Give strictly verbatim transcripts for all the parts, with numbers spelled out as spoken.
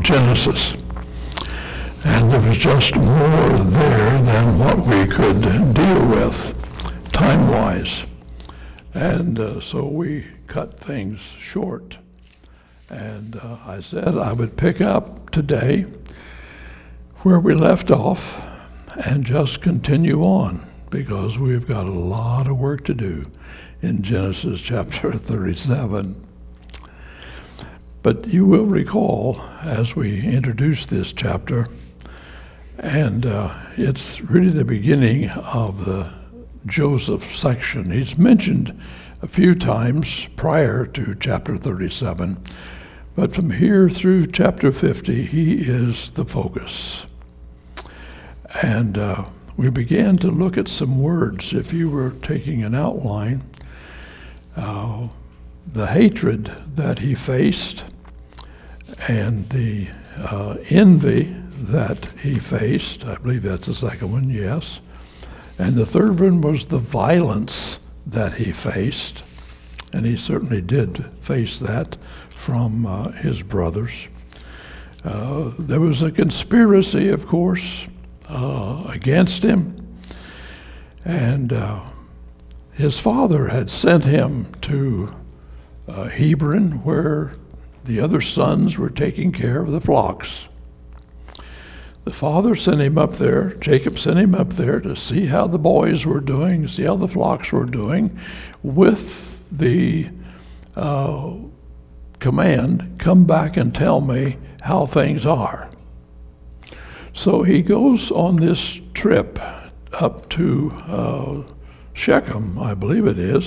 of Genesis. And there was just more there than what we could deal with time-wise. And uh, so we cut things short. And uh, I said I would pick up today where we left off and just continue on, because we've got a lot of work to do in Genesis chapter thirty-seven. But you will recall, as we introduce this chapter, and uh, it's really the beginning of the Joseph section. He's mentioned a few times prior to chapter thirty-seven, but from here through chapter fifty, he is the focus. And uh, we began to look at some words. If you were taking an outline, uh, the hatred that he faced and the uh, envy that he faced, I believe that's the second one, yes. And the third one was the violence that he faced, and he certainly did face that from uh, his brothers. Uh, there was a conspiracy, of course, uh, against him, and uh, his father had sent him to uh, Hebron, where the other sons were taking care of the flocks. The father sent him up there, Jacob sent him up there to see how the boys were doing, see how the flocks were doing, with the uh, command, come back and tell me how things are. So he goes on this trip up to uh, Shechem, I believe it is,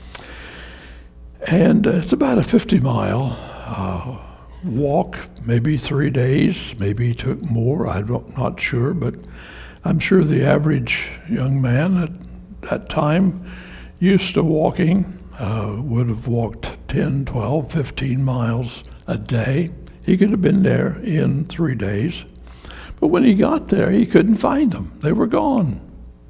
and it's about a fifty mile uh, walk, maybe three days, maybe he took more, I'm not sure, but I'm sure the average young man at that time used to walking uh, would have walked ten, twelve, fifteen miles a day. He could have been there in three days. But when he got there, he couldn't find them. They were gone.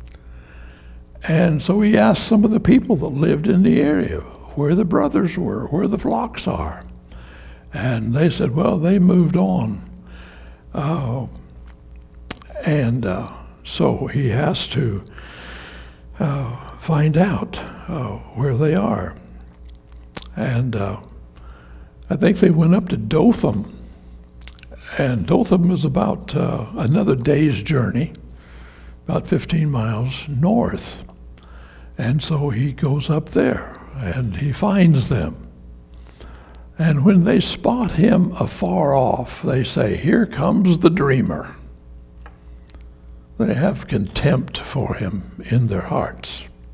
And so he asked some of the people that lived in the area where the brothers were, where the flocks are. And they said, well, they moved on. Uh, and uh, so he has to uh, find out uh, where they are. And uh, I think they went up to Dothan. And Dothan was about uh, another day's journey, about fifteen miles north. And so he goes up there and he finds them. And when they spot him afar off, they say, here comes the dreamer. They have contempt for him in their hearts.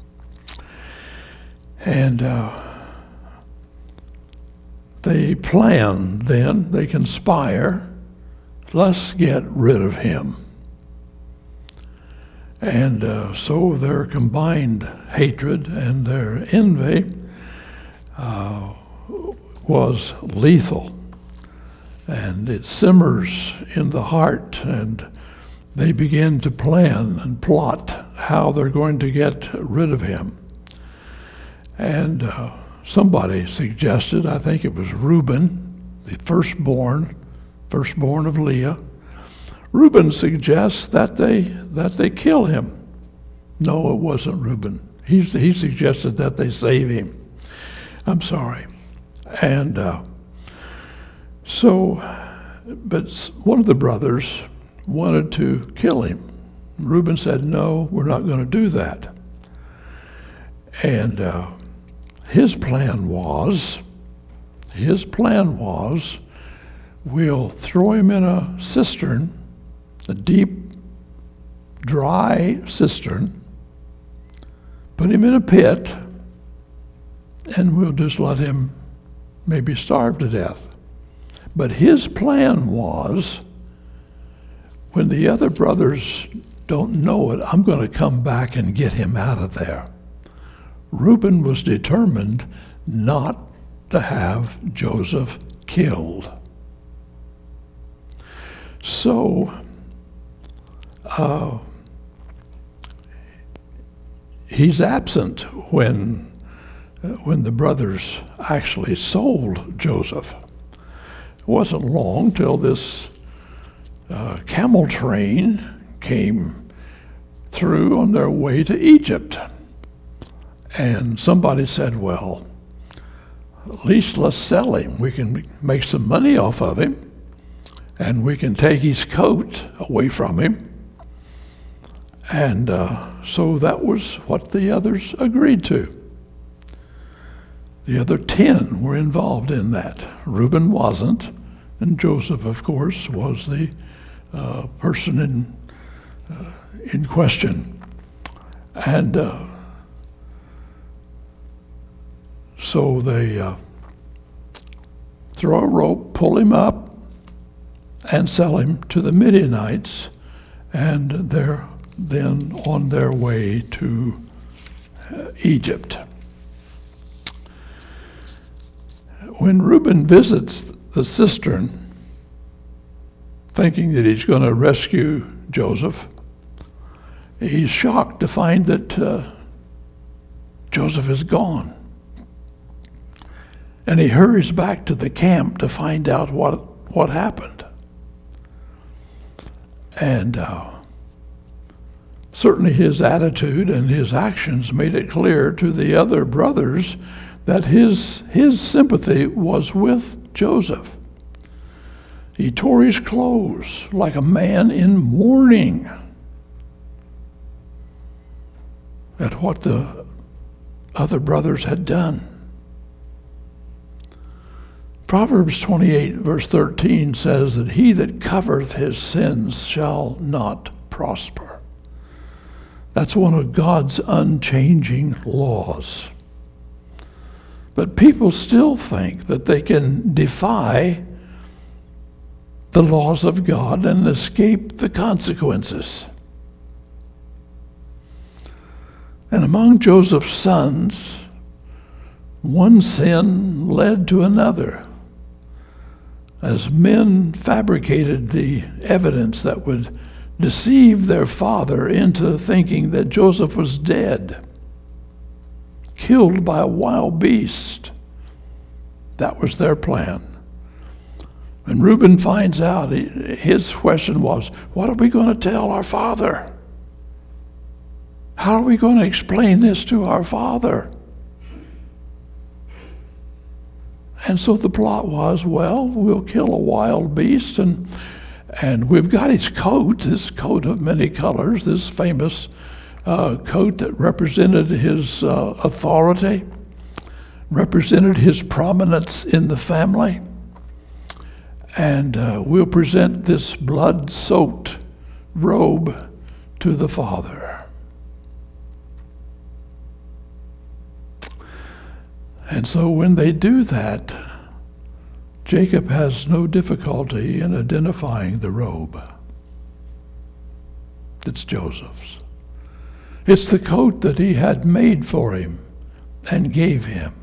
And uh, they plan then, they conspire, let's get rid of him. And uh, so their combined hatred and their envy uh, was lethal, and it simmers in the heart, and they begin to plan and plot how they're going to get rid of him. And uh, somebody suggested, I think it was Reuben, the firstborn, firstborn of Leah. Reuben suggests that they that they kill him. No, it wasn't Reuben. He he suggested that they save him. I'm sorry. And uh, so, but one of the brothers wanted to kill him. Reuben said, no, we're not going to do that. And uh, his plan was, his plan was, we'll throw him in a cistern, a deep, dry cistern, put him in a pit, and we'll just let him maybe starve to death. But his plan was, when the other brothers don't know it, I'm going to come back and get him out of there. Reuben was determined not to have Joseph killed. So, uh, he's absent when when the brothers actually sold Joseph. It wasn't long till this uh, camel train came through on their way to Egypt. And somebody said, well, at least let's sell him. We can make some money off of him, and we can take his coat away from him. And uh, so that was what the others agreed to. The other ten were involved in that. Reuben wasn't, and Joseph, of course, was the uh, person in uh, in question. And uh, so they uh, throw a rope, pull him up, and sell him to the Midianites, and they're then on their way to uh, Egypt. When Reuben visits the cistern, thinking that he's going to rescue Joseph, he's shocked to find that uh, Joseph is gone. And he hurries back to the camp to find out what, what happened. And uh, certainly his attitude and his actions made it clear to the other brothers that his his sympathy was with Joseph. He tore his clothes like a man in mourning at what the other brothers had done. Proverbs twenty-eight, verse thirteen says that he that covereth his sins shall not prosper. That's one of God's unchanging laws. But people still think that they can defy the laws of God and escape the consequences. And among Joseph's sons, one sin led to another, as men fabricated the evidence that would deceive their father into thinking that Joseph was dead, killed by a wild beast. That was their plan. When Reuben finds out, his question was, what are we going to tell our father? How are we going to explain this to our father? And so the plot was, well, we'll kill a wild beast, and and we've got his coat, this coat of many colors, this famous uh, coat that represented his uh, authority, represented his prominence in the family. And uh, we'll present this blood-soaked robe to the father. And so when they do that, Jacob has no difficulty in identifying the robe. It's Joseph's. It's the coat that he had made for him and gave him.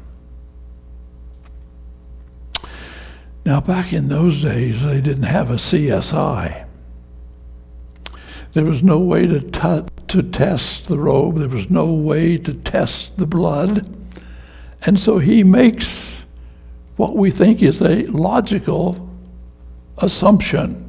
Now, back in those days, they didn't have a C S I. There was no way to, t- to test the robe. There was no way to test the blood. And so he makes what we think is a logical assumption.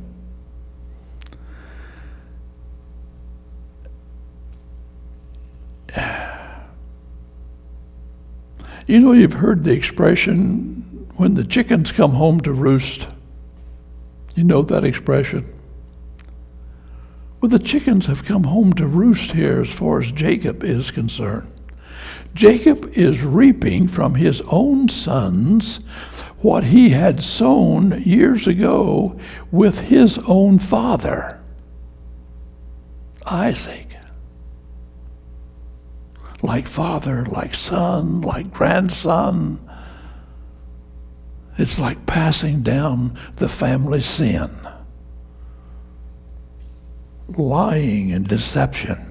You know, you've heard the expression, when the chickens come home to roost. You know that expression? Well, the chickens have come home to roost here as far as Jacob is concerned. Jacob is reaping from his own sons what he had sown years ago with his own father, Isaac. Like father, like son, like grandson. It's like passing down the family sin. Lying and deception.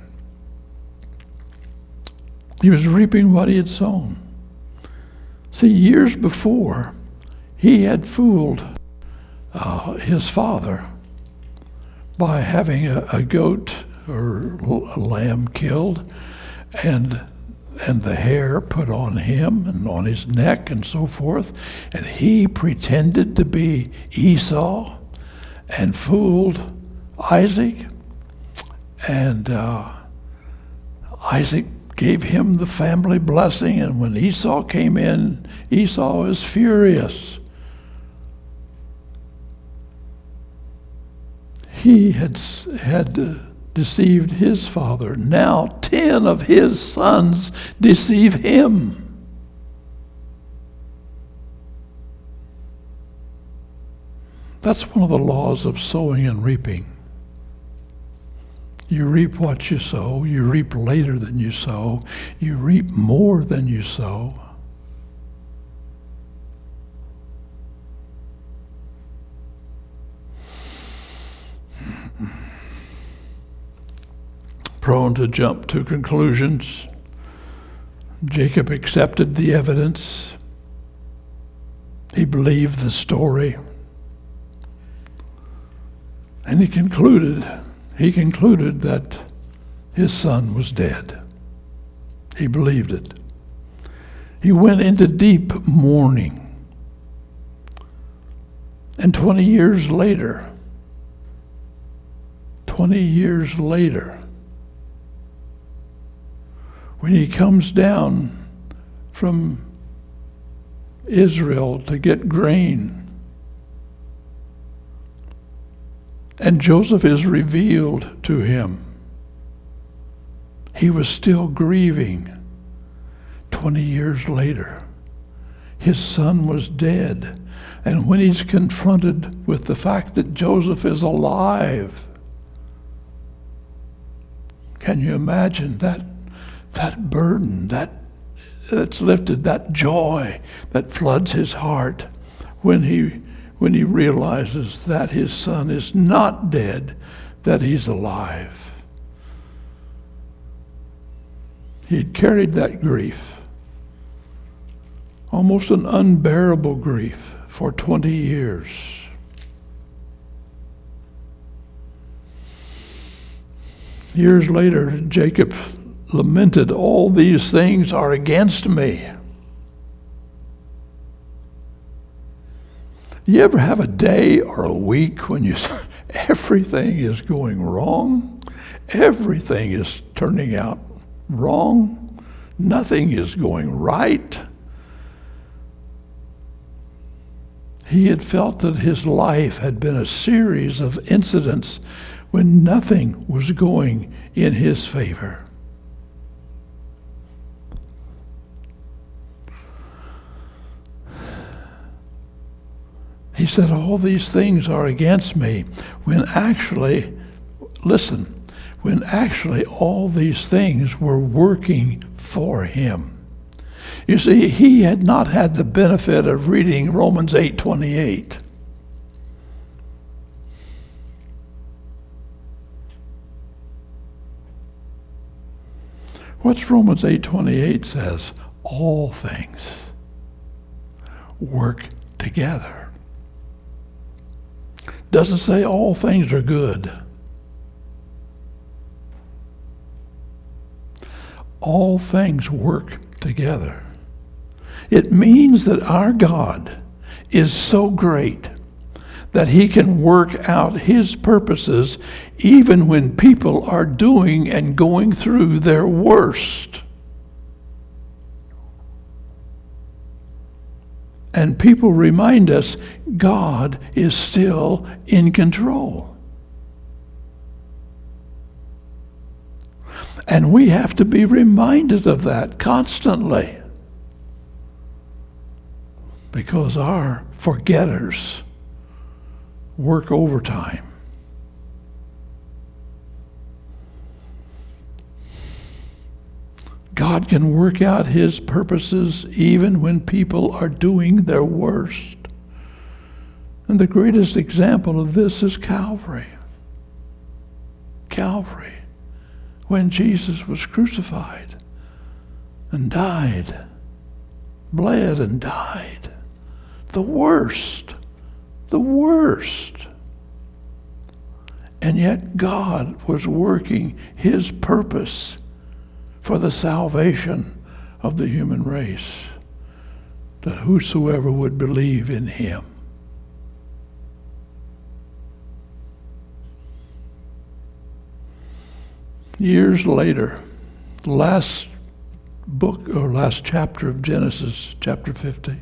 He was reaping what he had sown. See, years before, he had fooled uh, his father by having a, a goat or a lamb killed, and and the hair put on him and on his neck and so forth, and he pretended to be Esau and fooled Isaac, and uh, Isaac gave him the family blessing, and when Esau came in, Esau was furious. He had had uh, deceived his father. Now ten of his sons deceive him. That's one of the laws of sowing and reaping. You reap what you sow. You reap later than you sow. You reap more than you sow. Prone to jump to conclusions, Jacob accepted the evidence. He believed the story. And he concluded, he concluded that his son was dead. He believed it. He went into deep mourning. And twenty years later, twenty years later, when he comes down from Israel to get grain, and Joseph is revealed to him, he was still grieving. Twenty years later, his son was dead. And when he's confronted with the fact that Joseph is alive, can you imagine that that burden that that's lifted, that joy that floods his heart when he when he realizes that his son is not dead, that he's alive? He had carried that grief, almost an unbearable grief, for twenty years. Years later, Jacob lamented, "All these things are against me." You ever have a day or a week when you everything is going wrong? Everything is turning out wrong. Nothing is going right. He had felt that his life had been a series of incidents when nothing was going in his favor. He said, "All these things are against me," when actually, listen, when actually all these things were working for him. You see, he had not had the benefit of reading Romans eight twenty-eight. What's Romans eight twenty-eight says? All things work together. Doesn't say all things are good. All things work together. It means that our God is so great that he can work out his purposes even when people are doing and going through their worst. And people remind us God is still in control. And we have to be reminded of that constantly, because our forgetters work overtime. God can work out his purposes even when people are doing their worst. And the greatest example of this is Calvary. Calvary, when Jesus was crucified and died, bled and died. The worst, the worst. And yet God was working his purpose for the salvation of the human race, that whosoever would believe in him. Years later, the last book or last chapter of Genesis, chapter fifty,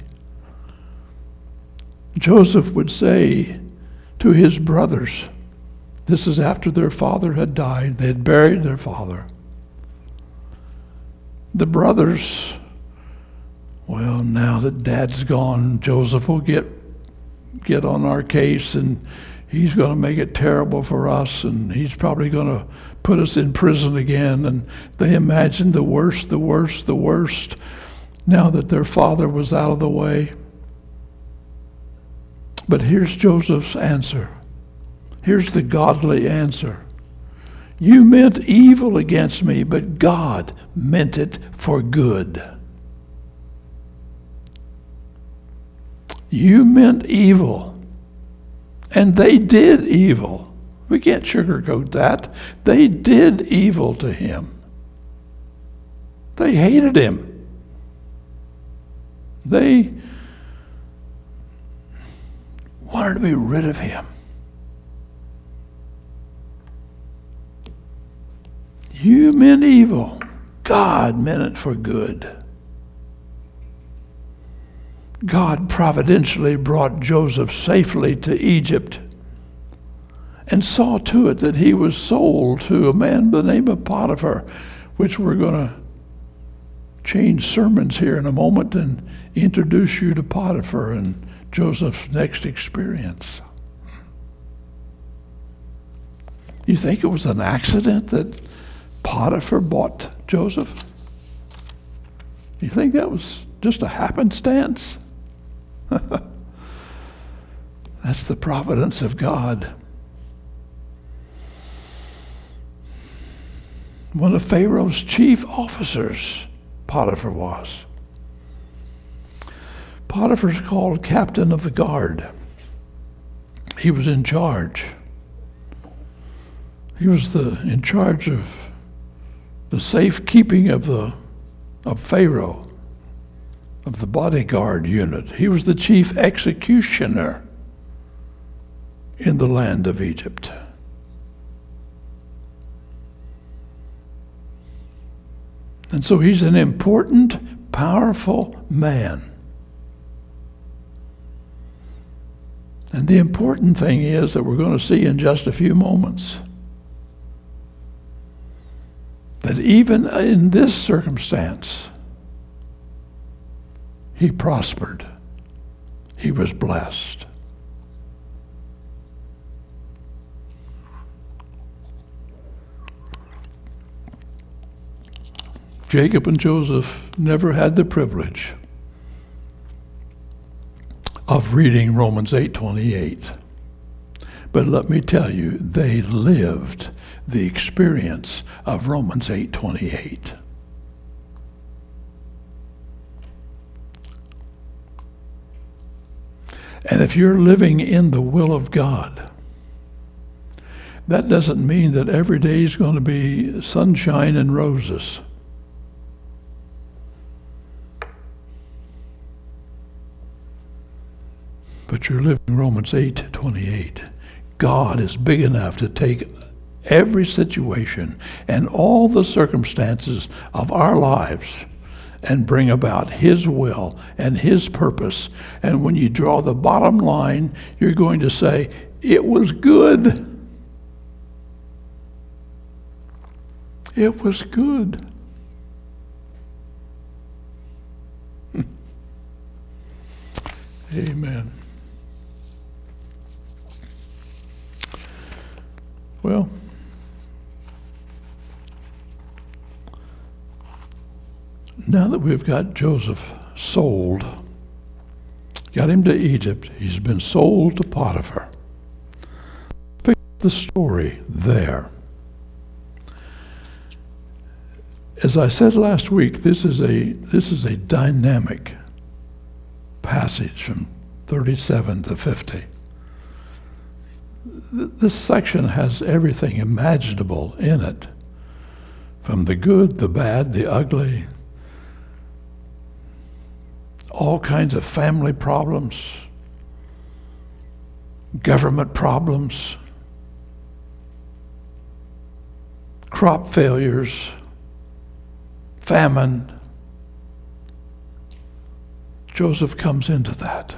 Joseph would say to his brothers, this is after their father had died, they had buried their father. The brothers, well, now that Dad's gone, Joseph will get get on our case, and he's going to make it terrible for us, and he's probably going to put us in prison again. And they imagined the worst, the worst, the worst, now that their father was out of the way. But here's Joseph's answer. Here's the godly answer. You meant evil against me, but God meant it for good. You meant evil, and they did evil. We can't sugarcoat that. They did evil to him. They hated him. They wanted to be rid of him. You meant evil. God meant it for good. God providentially brought Joseph safely to Egypt and saw to it that he was sold to a man by the name of Potiphar, which we're going to change sermons here in a moment and introduce you to Potiphar and Joseph's next experience. You think it was an accident that Potiphar bought Joseph? You think that was just a happenstance? That's the providence of God. One of Pharaoh's chief officers, Potiphar was. Potiphar's called captain of the guard. He was in charge. He was the in charge of the safekeeping of the of Pharaoh, of the bodyguard unit. He was the chief executioner in the land of Egypt. And so he's an important, powerful man. And the important thing is that we're going to see in just a few moments that even in this circumstance, he prospered. He was blessed. Jacob and Joseph never had the privilege of reading Romans eight twenty-eight. But let me tell you, they lived the experience of Romans eight twenty-eight. And if you're living in the will of God, that doesn't mean that every day is going to be sunshine and roses. But you're living Romans eight twenty-eight. God is big enough to take every situation and all the circumstances of our lives and bring about His will and His purpose. And when you draw the bottom line, you're going to say, it was good. It was good. Amen. Well, now that we've got Joseph sold, got him to Egypt, he's been sold to Potiphar. Pick up the story there. As I said last week, this is a this is a dynamic passage from thirty-seven to fifty. This section has everything imaginable in it, from the good, the bad, the ugly, all kinds of family problems, government problems, crop failures, famine. Joseph comes into that.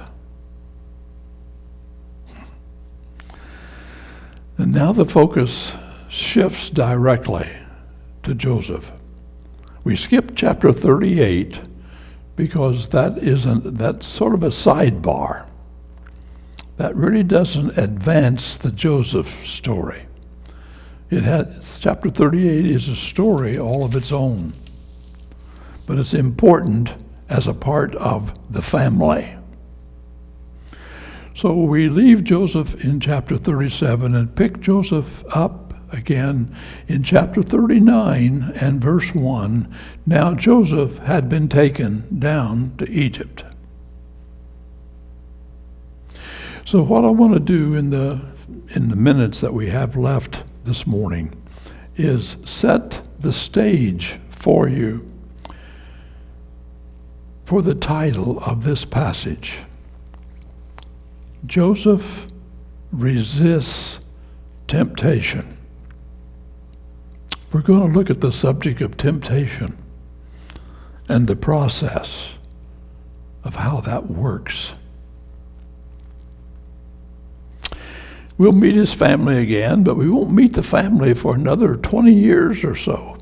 And now the focus shifts directly to Joseph. We skip chapter thirty-eight because that isn't, that's sort of a sidebar. That really doesn't advance the Joseph story. It has, chapter thirty-eight is a story all of its own, but it's important as a part of the family. So we leave Joseph in chapter thirty-seven and pick Joseph up again in chapter thirty-nine and verse one. Now Joseph had been taken down to Egypt. So what I want to do in the in the minutes that we have left this morning is set the stage for you for the title of this passage. Joseph resists temptation. We're going to look at the subject of temptation and the process of how that works. We'll meet his family again, but we won't meet the family for another twenty years or so.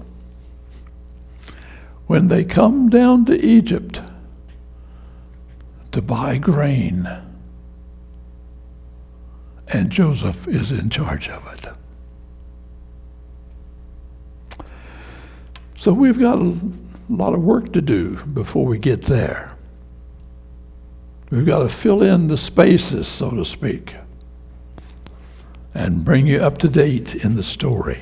When they come down to Egypt to buy grain, and Joseph is in charge of it. So we've got a lot of work to do before we get there. We've got to fill in the spaces, so to speak, and bring you up to date in the story.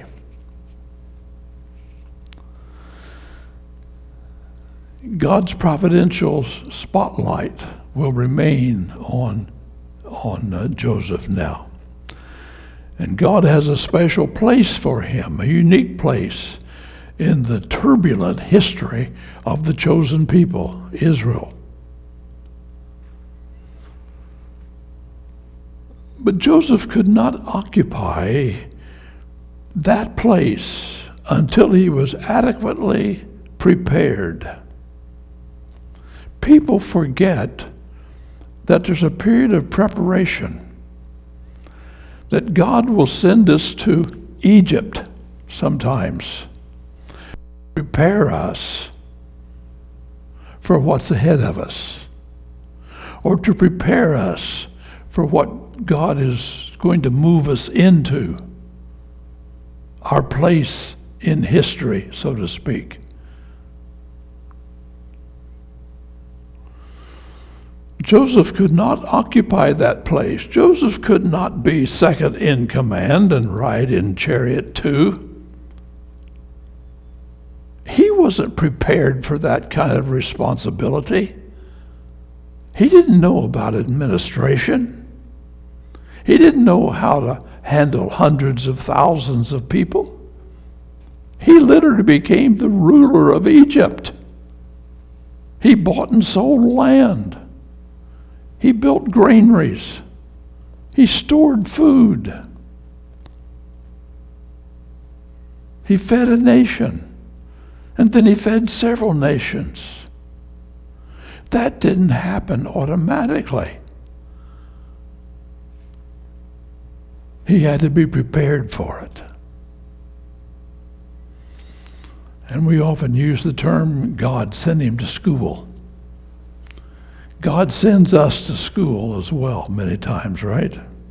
God's providential spotlight will remain on, on uh, Joseph now. And God has a special place for him, a unique place in the turbulent history of the chosen people, Israel. But Joseph could not occupy that place until he was adequately prepared. People forget that there's a period of preparation, that God will send us to Egypt sometimes, prepare us for what's ahead of us, or to prepare us for what God is going to move us into, our place in history, so to speak. Joseph could not occupy that place. Joseph could not be second in command and ride in chariot two. He wasn't prepared for that kind of responsibility. He didn't know about administration. He didn't know how to handle hundreds of thousands of people. He literally became the ruler of Egypt. He bought and sold land. He built granaries. He stored food. He fed a nation. And then he fed several nations. That didn't happen automatically. He had to be prepared for it. And we often use the term, God sent him to school. God sends us to school as well, many times, right?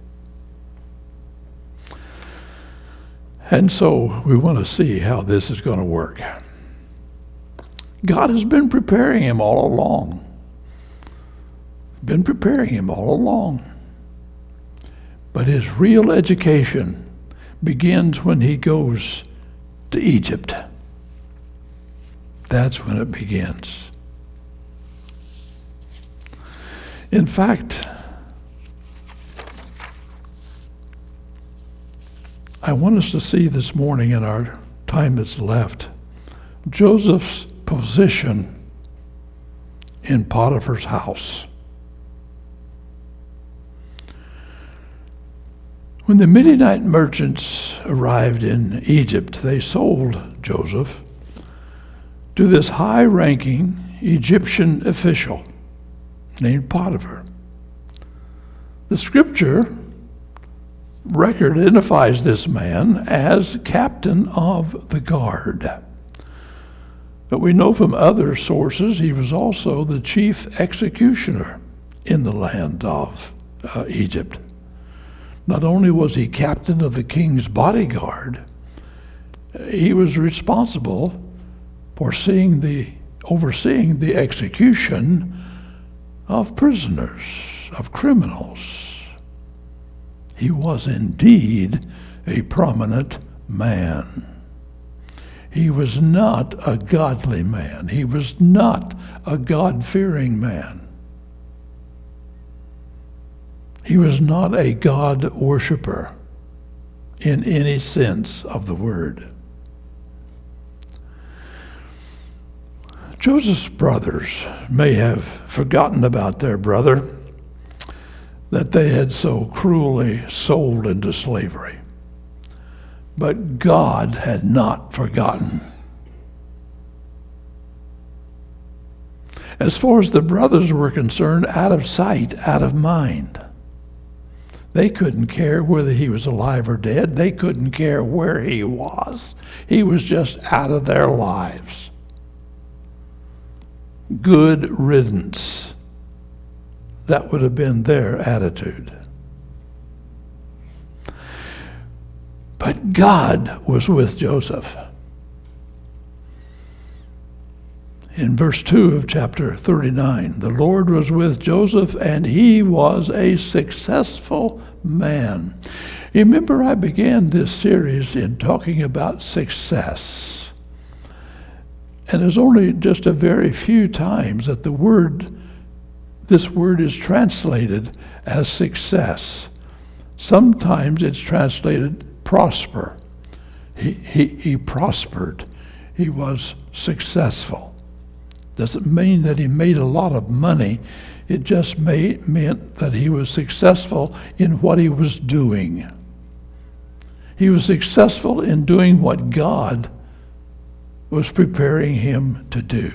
And so we want to see how this is going to work. God has been preparing him all along. Been preparing him all along. But his real education begins when he goes to Egypt. That's when it begins. In fact, I want us to see this morning in our time that's left, Joseph's position in Potiphar's house. When the Midianite merchants arrived in Egypt, they sold Joseph to this high-ranking Egyptian official named Potiphar. The scripture record identifies this man as captain of the guard. But we know from other sources he was also the chief executioner in the land of uh, Egypt. Not only was he captain of the king's bodyguard, he was responsible for seeing the, overseeing the execution of prisoners, of criminals. He was indeed a prominent man. He was not a godly man. He was not a God-fearing man. He was not a God worshiper in any sense of the word. Joseph's brothers may have forgotten about their brother that they had so cruelly sold into slavery. But God had not forgotten. As far as the brothers were concerned, out of sight, out of mind. They couldn't care whether he was alive or dead. They couldn't care where he was. He was just out of their lives. Good riddance. That would have been their attitude. But God was with Joseph. In verse two of chapter thirty-nine, the Lord was with Joseph, and he was a successful man. Remember, I began this series in talking about success. And there's only just a very few times that the word, this word is translated as success. Sometimes it's translated prosper. He, he, he prospered. He was successful. Doesn't mean that he made a lot of money. It just may, meant that he was successful in what he was doing. He was successful in doing what God was preparing him to do.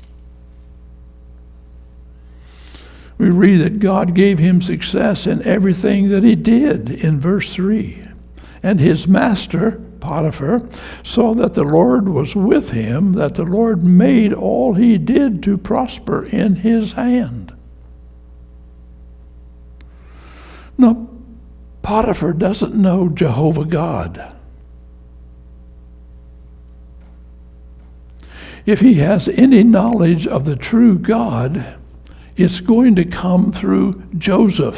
We read that God gave him success in everything that he did in verse three. And his master, Potiphar, saw that the Lord was with him, that the Lord made all he did to prosper in his hand. Now, Potiphar doesn't know Jehovah God. If he has any knowledge of the true God, it's going to come through Joseph.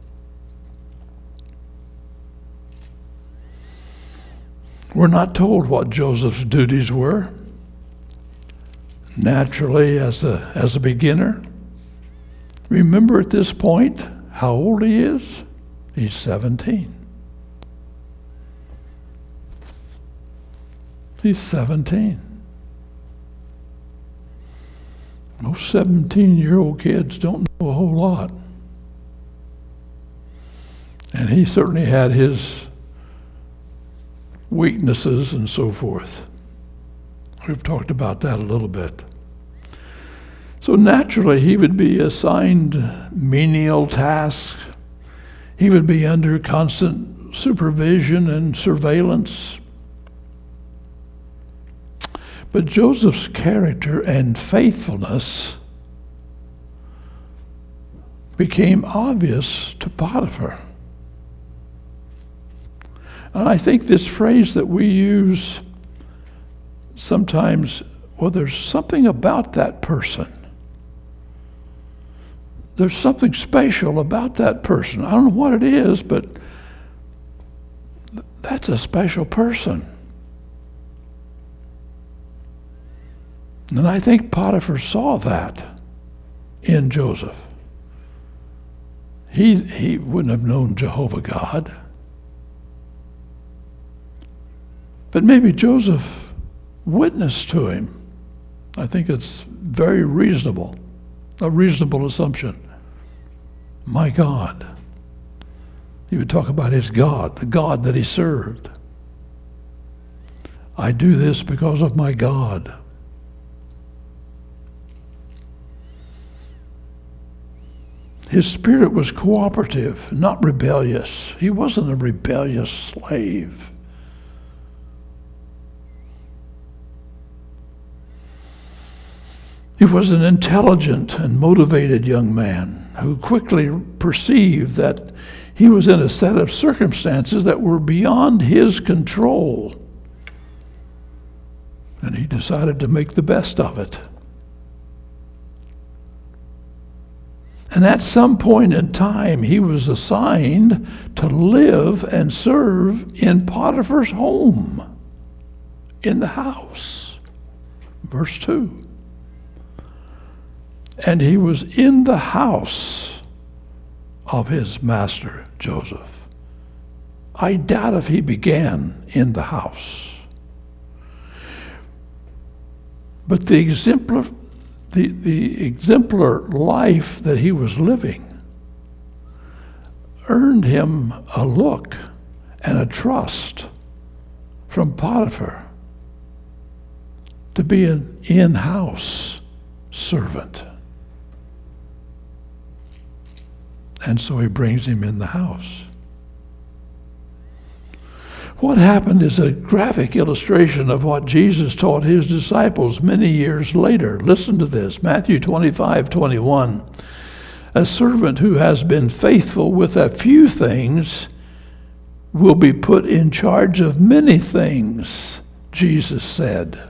We're not told what Joseph's duties were. Naturally, as a, as a beginner, remember at this point how old he is? He's seventeen. He's seventeen. Most seventeen-year-old kids don't know a whole lot. And he certainly had his weaknesses and so forth. We've talked about that a little bit. So naturally, he would be assigned menial tasks. He would be under constant supervision and surveillance. But Joseph's character and faithfulness became obvious to Potiphar. And I think this phrase that we use sometimes, well, there's something about that person. There's something special about that person. I don't know what it is, but that's a special person. And I think Potiphar saw that in Joseph. He, he wouldn't have known Jehovah God. But maybe Joseph witnessed to him. I think it's very reasonable a reasonable assumption. My God. He would talk about his God, the God that he served. I do this because of my God. His spirit was cooperative, not rebellious. He wasn't a rebellious slave. He was an intelligent and motivated young man who quickly perceived that he was in a set of circumstances that were beyond his control. And he decided to make the best of it. And at some point in time, he was assigned to live and serve in Potiphar's home, in the house. Verse two. And he was in the house of his master, Joseph. I doubt if he began in the house. But the exemplar, the, the exemplar life that he was living earned him a look and a trust from Potiphar to be an in-house servant. And so he brings him in the house. What happened is a graphic illustration of what Jesus taught his disciples many years later. Listen to this, Matthew twenty-five twenty-one. A servant who has been faithful with a few things will be put in charge of many things, Jesus said.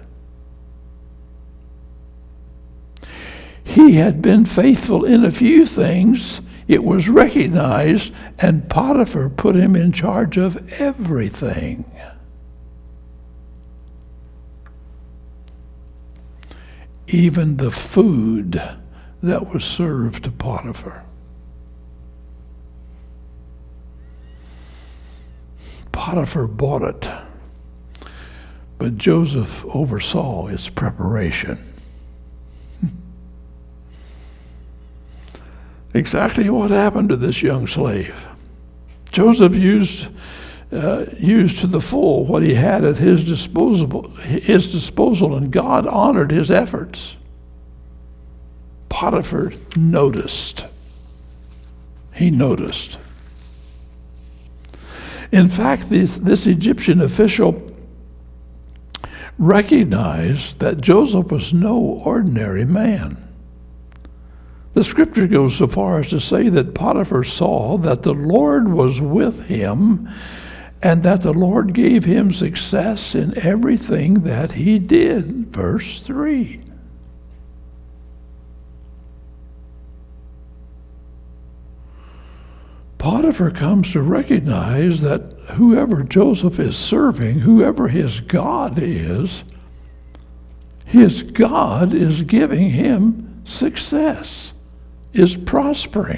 He had been faithful in a few things. It was recognized, and Potiphar put him in charge of everything. Even the food that was served to Potiphar. Potiphar bought it, but Joseph oversaw its preparation. Exactly what happened to this young slave. Joseph used uh, used to the full what he had at his disposal, his disposal, and God honored his efforts. Potiphar noticed. He noticed. In fact, this, this Egyptian official recognized that Joseph was no ordinary man. The scripture goes so far as to say that Potiphar saw that the Lord was with him and that the Lord gave him success in everything that he did. Verse three. Potiphar comes to recognize that whoever Joseph is serving, whoever his God is, his God is giving him success. Is prospering.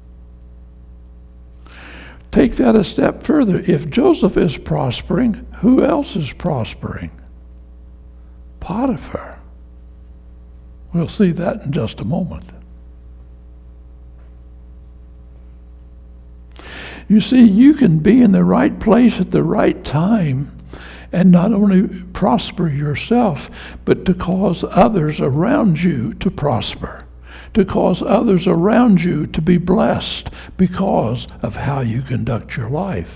Take that a step further. If Joseph is prospering, who else is prospering? Potiphar. We'll see that in just a moment. You see, you can be in the right place at the right time and not only prosper yourself, but to cause others around you to prosper. To cause others around you to be blessed because of how you conduct your life.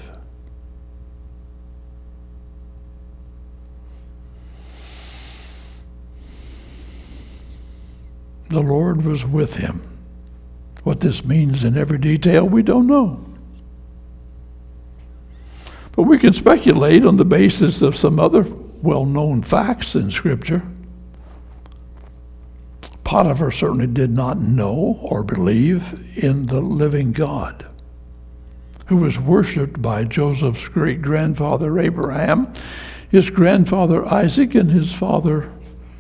The Lord was with him. What this means in every detail, we don't know. But we can speculate on the basis of some other well-known facts in Scripture. Potiphar certainly did not know or believe in the living God, who was worshipped by Joseph's great-grandfather Abraham, his grandfather Isaac, and his father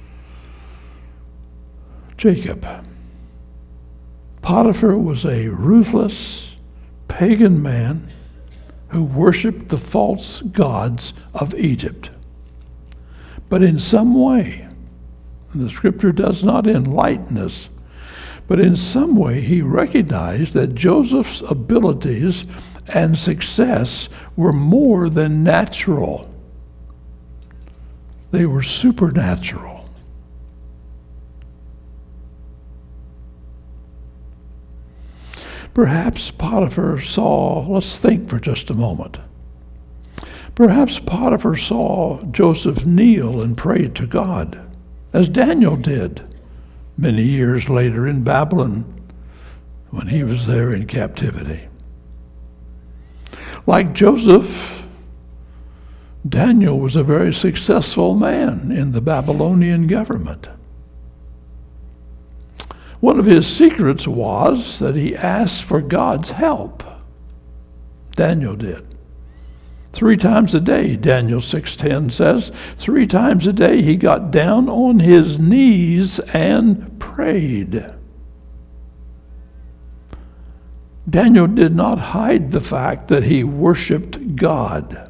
Jacob. Potiphar was a ruthless pagan man who worshipped the false gods of Egypt. But in some way, and the scripture does not enlighten us, But in some way he recognized that Joseph's abilities and success were more than natural. They were supernatural. Perhaps Potiphar saw, let's think for just a moment. Perhaps Potiphar saw Joseph kneel and pray to God, as Daniel did many years later in Babylon when he was there in captivity. Like Joseph, Daniel was a very successful man in the Babylonian government. One of his secrets was that he asked for God's help. Daniel did. Three times a day, Daniel six ten says, three times a day he got down on his knees and prayed. Daniel did not hide the fact that he worshiped God.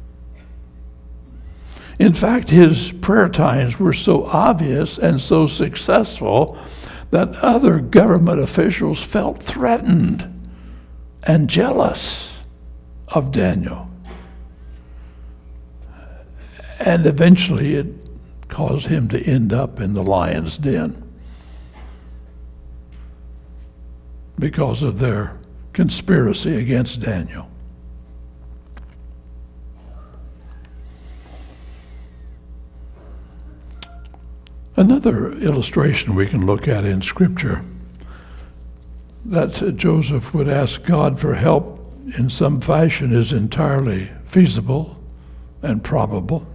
In fact, his prayer times were so obvious and so successful that other government officials felt threatened and jealous of Daniel. And eventually it caused him to end up in the lion's den because of their conspiracy against Daniel. Another illustration we can look at in Scripture that Joseph would ask God for help in some fashion is entirely feasible and probable.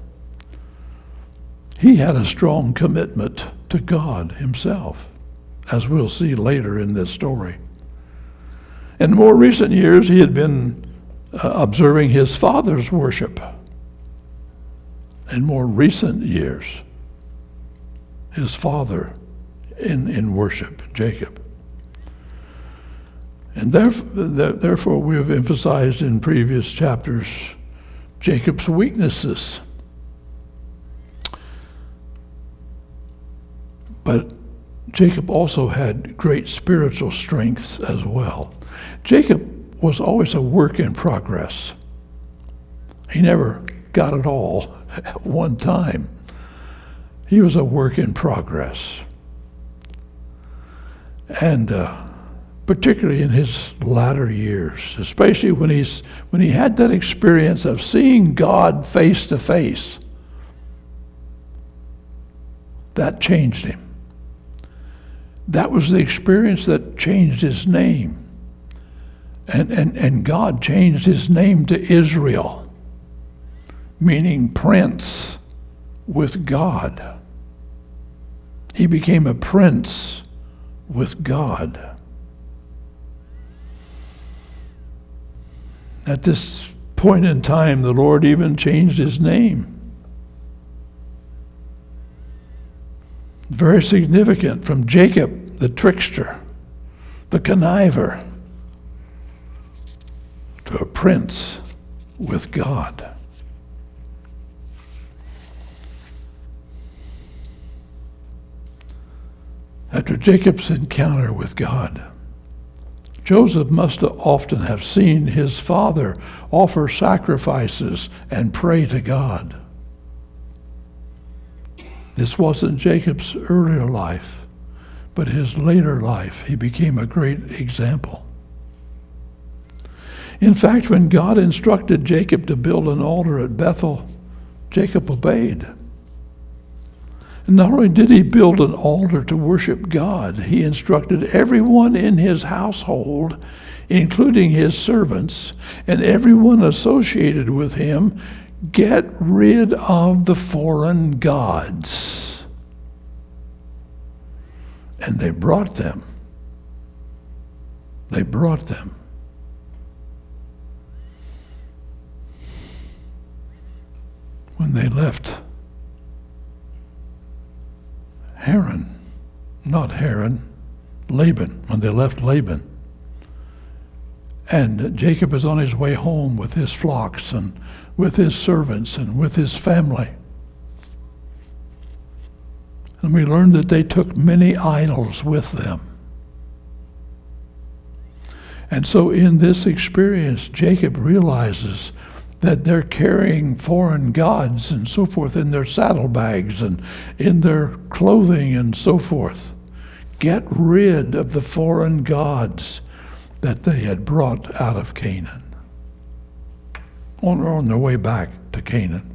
He had a strong commitment to God himself, as we'll see later in this story. In more recent years, he had been uh, observing his father's worship. In more recent years, his father in, in worship, Jacob. And therefore, therefore we have emphasized in previous chapters Jacob's weaknesses. But Jacob also had great spiritual strengths as well. Jacob was always a work in progress. He never got it all at one time. He was a work in progress. And uh, particularly in his latter years, especially when he's when he had that experience of seeing God face to face, that changed him. That was the experience that changed his name. And, and, and God changed his name to Israel, meaning prince with God. He became a prince with God. At this point in time, the Lord even changed his name. Very significant, from Jacob, the trickster, the conniver, to a prince with God. After Jacob's encounter with God, Joseph must often have seen his father offer sacrifices and pray to God. This wasn't Jacob's earlier life, but his later life, he became a great example. In fact, when God instructed Jacob to build an altar at Bethel, Jacob obeyed. And not only did he build an altar to worship God, he instructed everyone in his household, including his servants, and everyone associated with him, get rid of the foreign gods. And they brought them. They brought them. When they left Haran, not Haran, Laban, when they left Laban. And Jacob is on his way home with his flocks and with his servants and with his family. And we learned that they took many idols with them. And so in this experience, Jacob realizes that they're carrying foreign gods and so forth in their saddlebags and in their clothing and so forth. Get rid of the foreign gods that they had brought out of Canaan, on, on their way back to Canaan.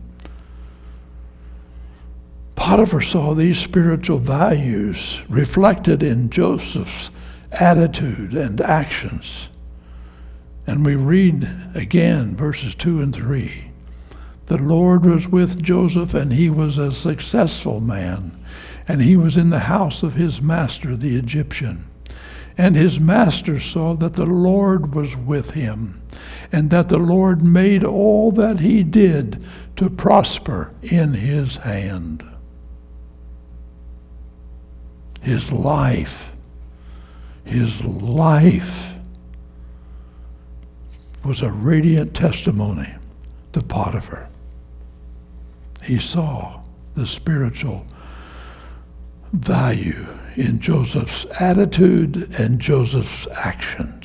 Potiphar saw these spiritual values reflected in Joseph's attitude and actions. And we read again verses two and three. The Lord was with Joseph, and he was a successful man, and he was in the house of his master the Egyptian. And his master saw that the Lord was with him, and that the Lord made all that he did to prosper in his hand. His life, his life was a radiant testimony to Potiphar. He saw the spiritual value in Joseph's attitude and Joseph's actions.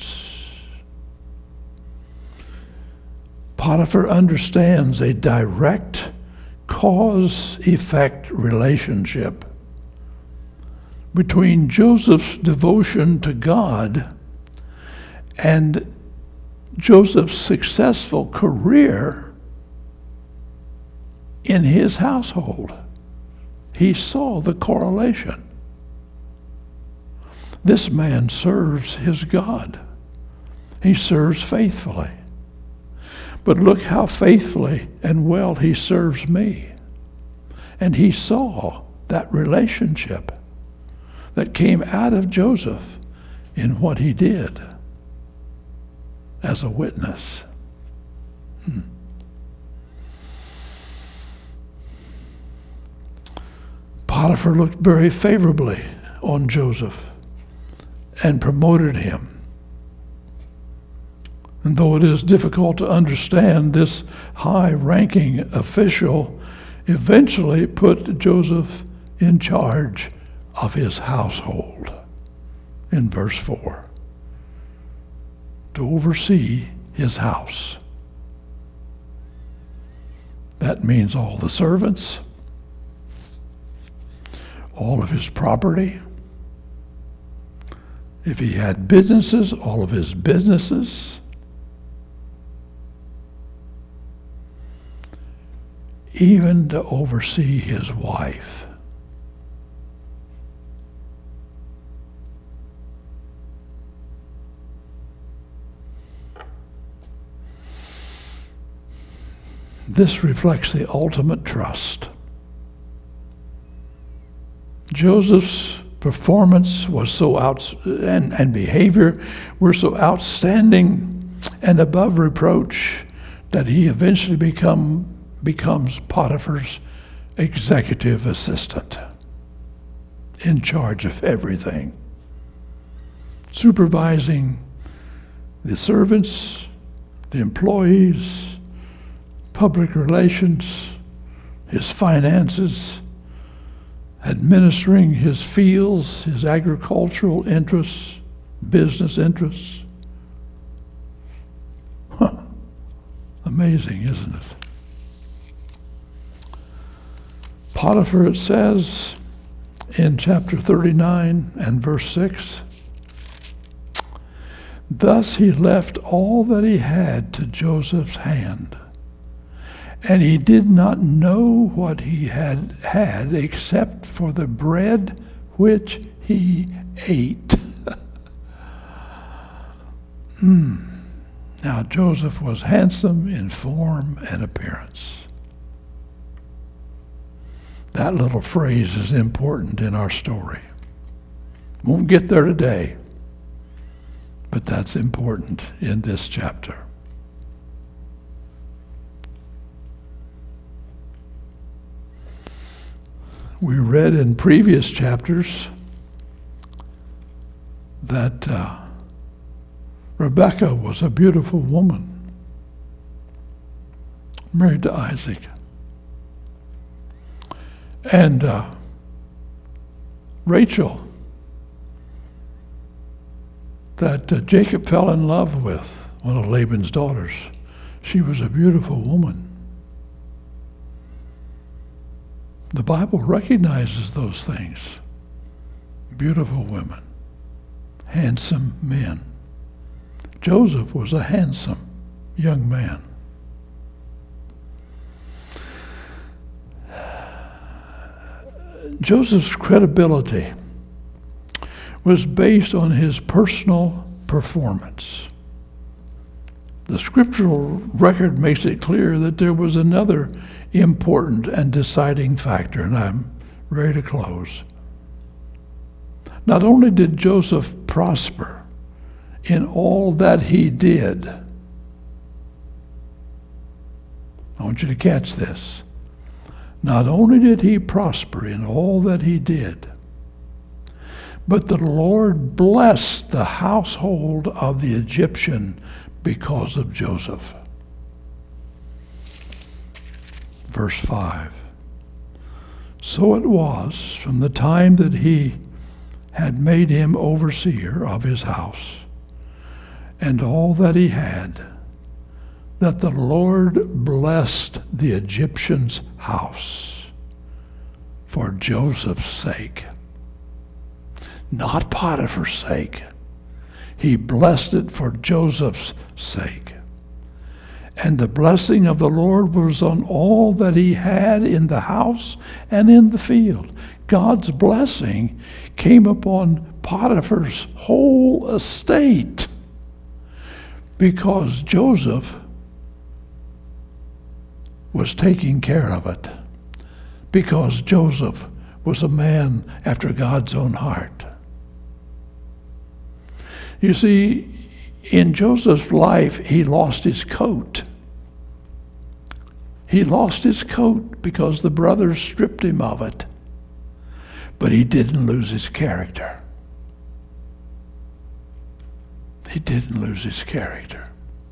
Potiphar understands a direct cause-effect relationship between Joseph's devotion to God and Joseph's successful career in his household. He saw the correlation. This man serves his God. He serves faithfully. But look how faithfully and well he serves me. And he saw that relationship that came out of Joseph in what he did as a witness. Hmm. Potiphar looked very favorably on Joseph and promoted him. And though it is difficult to understand, this high-ranking official eventually put Joseph in charge of his household in verse four, to oversee his house. That means all the servants, all of his property. If he had businesses, all of his businesses. Even to oversee his wife. This reflects the ultimate trust. Joseph's performance was so out and, and behavior were so outstanding and above reproach that he eventually become becomes Potiphar's executive assistant, in charge of everything, supervising the servants, the employees, public relations, his finances, administering his fields, his agricultural interests, business interests. Huh. Amazing, isn't it? Potiphar, it says in chapter thirty-nine and verse six, thus he left all that he had to Joseph's hand, and he did not know what he had had except for the bread which he ate. hmm. Now Joseph was handsome in form and appearance. That little phrase is important in our story. Won't get there today, but that's important in this chapter. We read in previous chapters that uh, Rebekah was a beautiful woman, married to Isaac. And uh, that uh, Jacob fell in love with one of Laban's daughters. She was a beautiful woman. The Bible recognizes those things. Beautiful women, handsome men. Joseph was a handsome young man. Joseph's credibility was based on his personal performance. The scriptural record makes it clear that there was another important and deciding factor, and I'm ready to close. Not only did Joseph prosper in all that he did, I want you to catch this. Not only did he prosper in all that he did, but the Lord blessed the household of the Egyptian because of Joseph. Verse five. So it was from the time that he had made him overseer of his house and all that he had, that the Lord blessed the Egyptian's house for Joseph's sake. Not Potiphar's sake. He blessed it for Joseph's sake. And the blessing of the Lord was on all that he had in the house and in the field. God's blessing came upon Potiphar's whole estate because Joseph was taking care of it, because Joseph was a man after God's own heart. You see, in Joseph's life, he lost his coat. He lost his coat because the brothers stripped him of it. But he didn't lose his character. He didn't lose his character.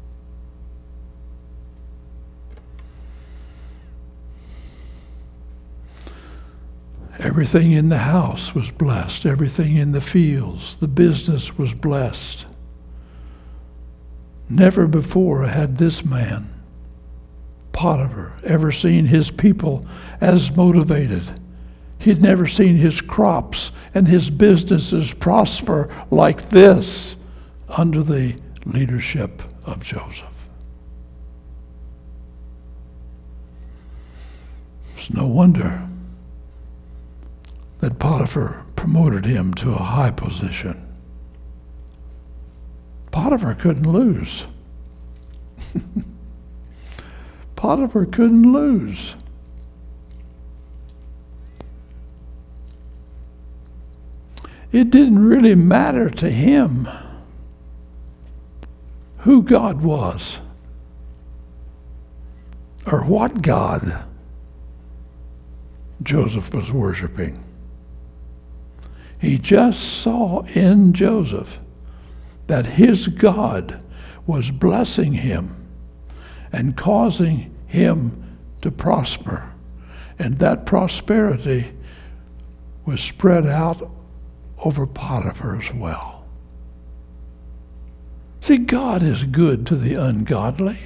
Everything in the house was blessed. Everything in the fields, the business was blessed. Never before had this man, Potiphar, ever seen his people as motivated. He'd never seen his crops and his businesses prosper like this under the leadership of Joseph. It's no wonder that Potiphar promoted him to a high position. Potiphar couldn't lose. Potiphar couldn't lose. It didn't really matter to him who God was or what God Joseph was worshiping. He just saw in Joseph that his God was blessing him and causing him to prosper. And that prosperity was spread out over Potiphar as well. See, God is good to the ungodly.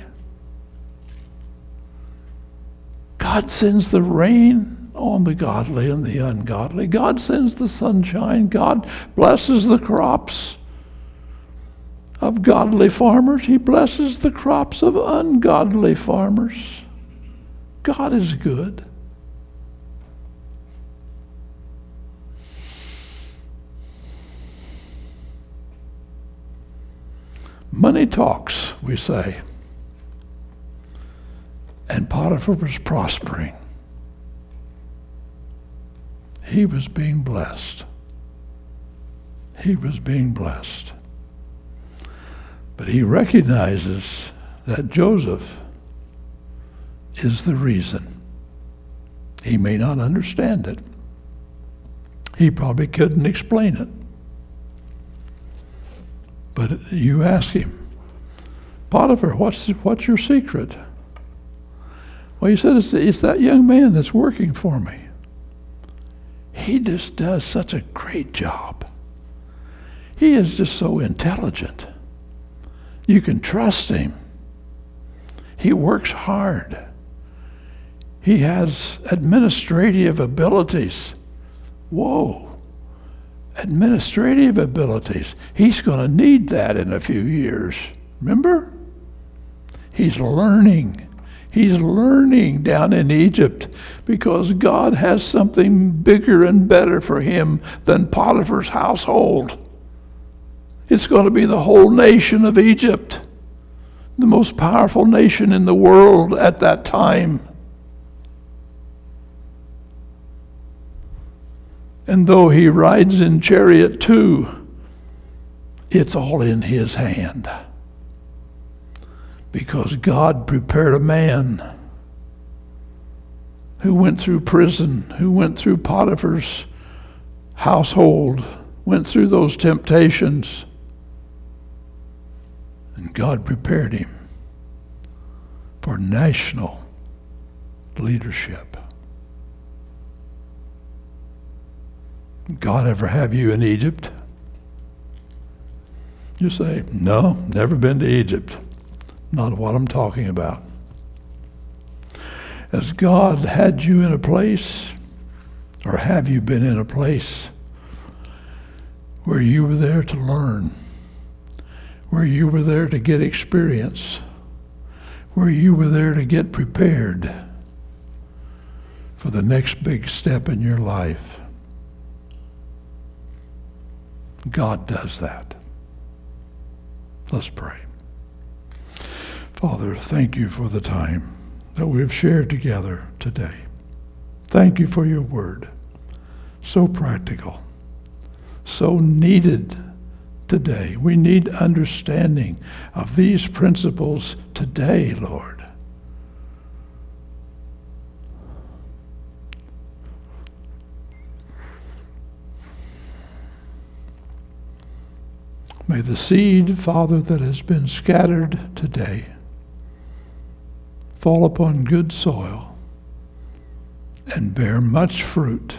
God sends the rain on the godly and the ungodly. God sends the sunshine. God blesses the crops of godly farmers. He blesses the crops of ungodly farmers. God is good. Money talks, we say. And Potiphar was prospering. He was being blessed. He was being blessed. But he recognizes that Joseph is the reason. He may not understand it. He probably couldn't explain it. But you ask him, Potiphar, what's what's your secret? Well, he said, it's, it's that young man that's working for me. He just does such a great job. He is just so intelligent. You can trust him. He works hard. He has administrative abilities. Whoa. Administrative abilities. He's going to need that in a few years. Remember? He's learning. He's learning down in Egypt because God has something bigger and better for him than Potiphar's household. It's going to be the whole nation of Egypt, the most powerful nation in the world at that time. And though he rides in chariot too, it's all in his hand. Because God prepared a man who went through prison, who went through Potiphar's household, went through those temptations. And God prepared him for national leadership. God ever have you in Egypt? You say, no, never been to Egypt. Not what I'm talking about. Has God had you in a place, or have you been in a place where you were there to learn, where you were there to get experience, where you were there to get prepared for the next big step in your life? God does that. Let's pray. Father, thank you for the time that we've shared together today. Thank you for your word. So practical. So needed today. We need understanding of these principles today, Lord. May the seed, Father, that has been scattered today fall upon good soil and bear much fruit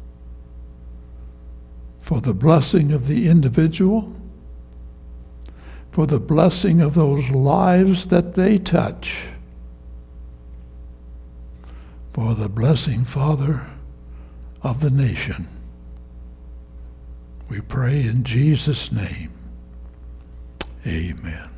for the blessing of the individual, for the blessing of those lives that they touch, for the blessing, Father, of the nation. We pray in Jesus' name. Amen.